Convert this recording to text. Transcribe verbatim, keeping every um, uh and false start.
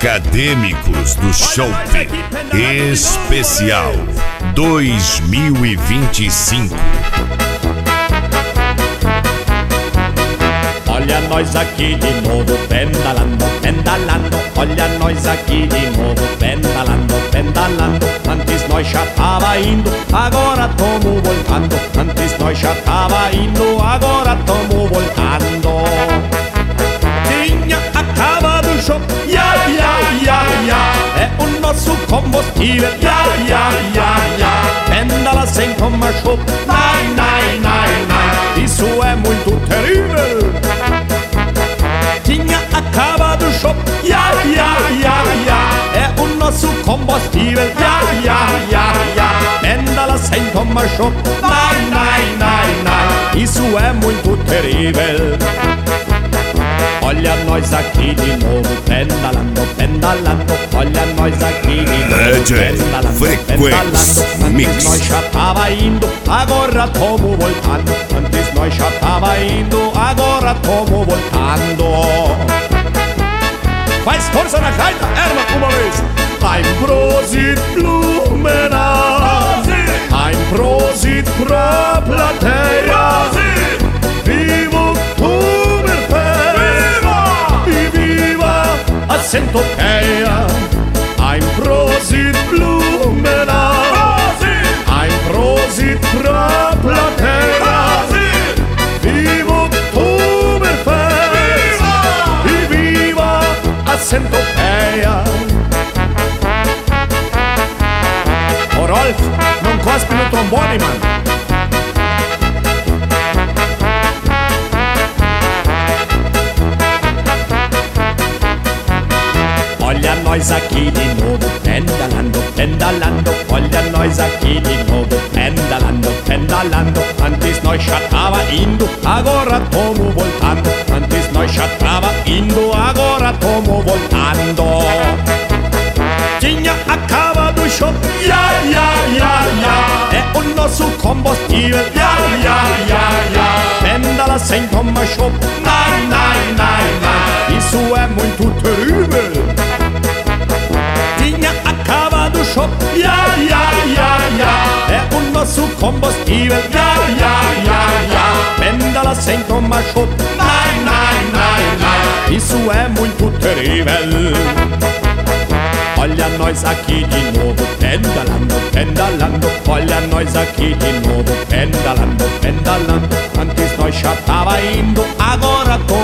Acadêmicos do Chope Especial dois mil e vinte e cinco. Olha nós aqui de novo, pedalando, pedalando. Olha nós aqui de novo, pedalando, pedalando. Antes nós já tava indo, agora tamo voltando. Antes nós já tava indo, agora tamo voltando. Tinha acabado o show, ya, ya, ya, ya. É o nosso combustível, ya, ya, ya, ya. Pedala sem tomar chopp, nai, nai, nai, nai. Isso é muito terrível. Tinha acabado o show, ya, ya, ya, ya. É o nosso combustível, ya, ya, ya, ya. Pedala sem tomar chopp, nai, nai, nai, nai. Isso é muito terrível. Olha nós aqui de novo, pedalando, pedalando. Olha nós aqui de novo, pedalando, pedalando. Antes nós já tava indo, agora tamo voltando. Antes nós já tava indo, agora tamo voltando. Faz força na gaita, erma uma vez. Ein Prosit Blumenau, ein Prosit pra plateia. Vivo a centopeia. Ein Prosit Blumenau, ein Prosit pra plateia. Viva Oktoberfest e viva a centopeia. Ô Rolf, não cospe no trombone, mano. Olha nós aqui de novo, pedalando, pedalando. Olha nós aqui de novo, pedalando, pedalando. Antes nós já tava indo, agora tamo voltando. Antes nós já tava indo, agora tamo voltando. Tinha acabado o show, ya, ya, ya, ya. É o nosso combustível, ya, ya, ya, ya. Pedala sem tomar chopp, nai, nai, nai, nai. Isso é muito terrível. Tinha acabado o show, ya, ya, ya, ya. É o nosso combustível, ya, ya, ya, ya. Pedala sem tomar chopp, nai, nai, nai, nai. Isso é muito terrível. Olha nós aqui de novo, pedalando, pedalando. Olha nós aqui de novo, pedalando, pedalando. Antes nós já tava indo, agora tô